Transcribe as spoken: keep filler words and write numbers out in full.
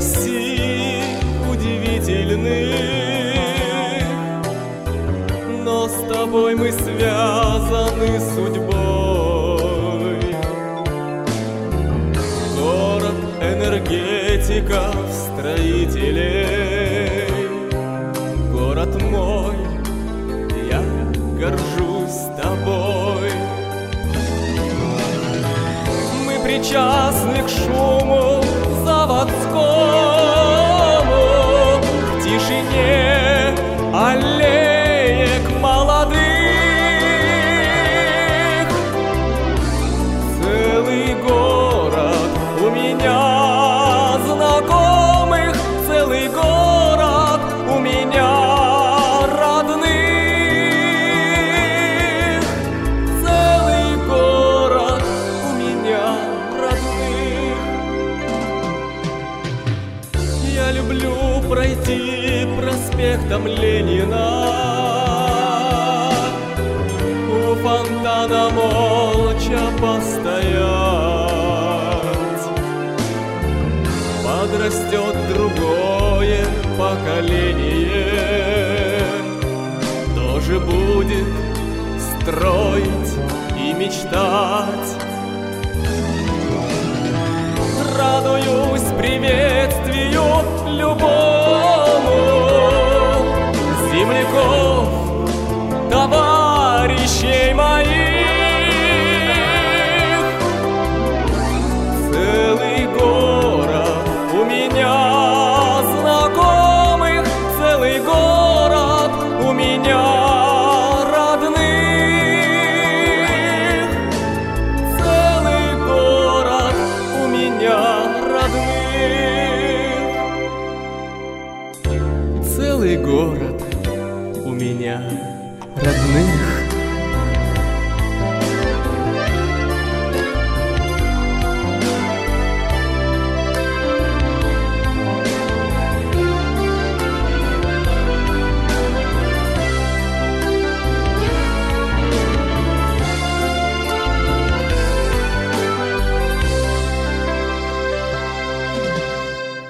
России удивительных, но с тобой мы связаны судьбой. Город энергетиков, строителей, город мой, я горжусь тобой. Мы причастны к шуму заводскому, к тишине аллеек молодых. Целый город у меня знакомых, целый город у меня родных, целый город у меня родных. Я люблю пройти проспектом Ленина, у фонтана молча постоять. Подрастет другое поколение, тоже будет строить и мечтать. Радуюсь приветствию любому земляков, товарищей моих. Целый город у меня знакомых, целый город у меня родных, целый город у меня родных, целый город у меня родных.